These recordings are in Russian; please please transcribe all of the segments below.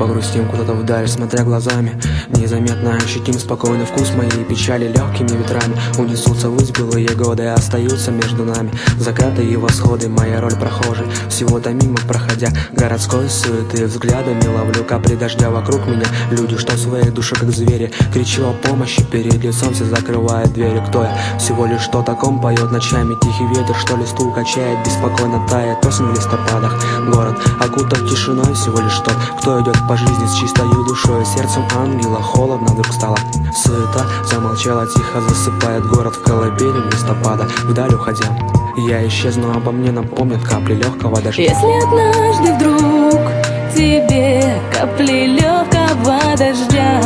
погрустим куда-то вдаль, смотря глазами. Незаметно ощутим спокойный вкус моей печали. Легкими ветрами унесутся ввысь былые годы, и остаются между нами закаты и восходы. Моя роль прохожий, всего-то мимо проходя городской суеты, взглядами ловлю капли дождя вокруг меня. Люди, что в своей душе как звери, кричу о помощи, перед лицом все закрывает двери. Кто я? Всего лишь что таком поет ночами тихий ветер, что листву качает, беспокойно тает осень в листопадах. Город окутан тишиной, всего лишь тот, кто идет по жизни с чистою душой. Сердцем ангела холодно вдруг стало. Суета замолчала, тихо засыпает город в колыбели листопада. Вдаль уходя, я исчезну, обо мне напомнят капли легкого дождя. Если однажды вдруг тебе капли легкого дождя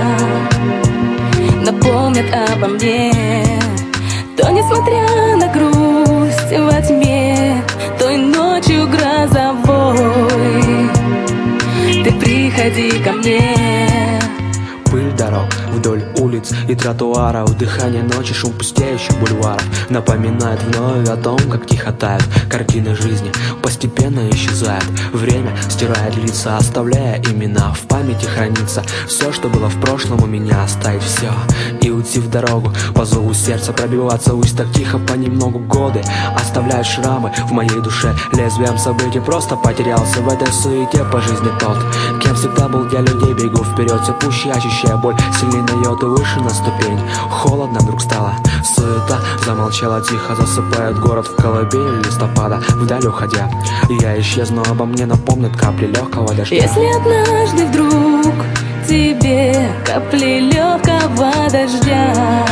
напомнят обо мне, то несмотря на грусть во тьме, той ночью грозовой, ты приходи ко мне. Пыль дорог вдоль улиц и тротуаров, дыхание ночи, шум пустеющих бульваров напоминает вновь о том, как тихо тают картины жизни, постепенно исчезает. Время стирает лица, оставляя имена, в памяти хранится все, что было в прошлом у меня. Оставить все и уйти в дорогу, по зову сердца пробиваться ввысь так тихо понемногу. Годы оставляют шрамы в моей душе, лезвием событий просто потерялся в этой суете по жизни тот, кем всегда был для людей. Бегу вперед, все пуще ощущая боль, сильнее на йоту выше на ступень. Холодно вдруг стало, суета замолчала, тихо засыпает город в колыбели листопада. Вдаль уходя, я исчезну, обо мне напомнят капли легкого дождя. Если однажды вдруг тебе капли легкого дождя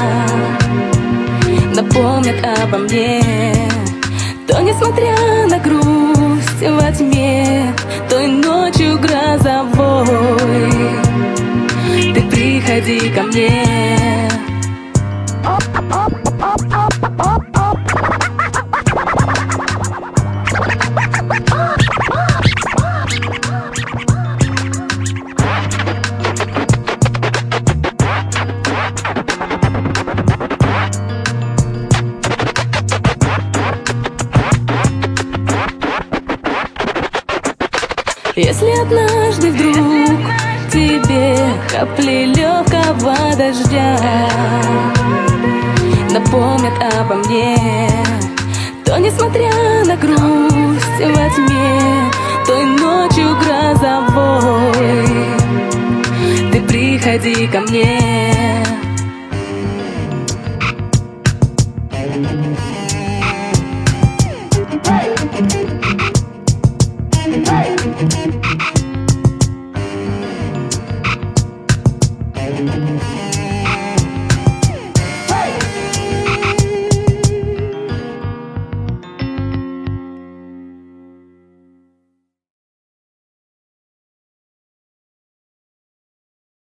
напомнят обо мне, то несмотря на грусть во тьме, той ночью грозовой, ты приходи ко мне. Если однажды вдруг тебе капли легкого дождя напомнят обо мне, то несмотря на грусть во тьме, той ночью грозовой, ты приходи ко мне.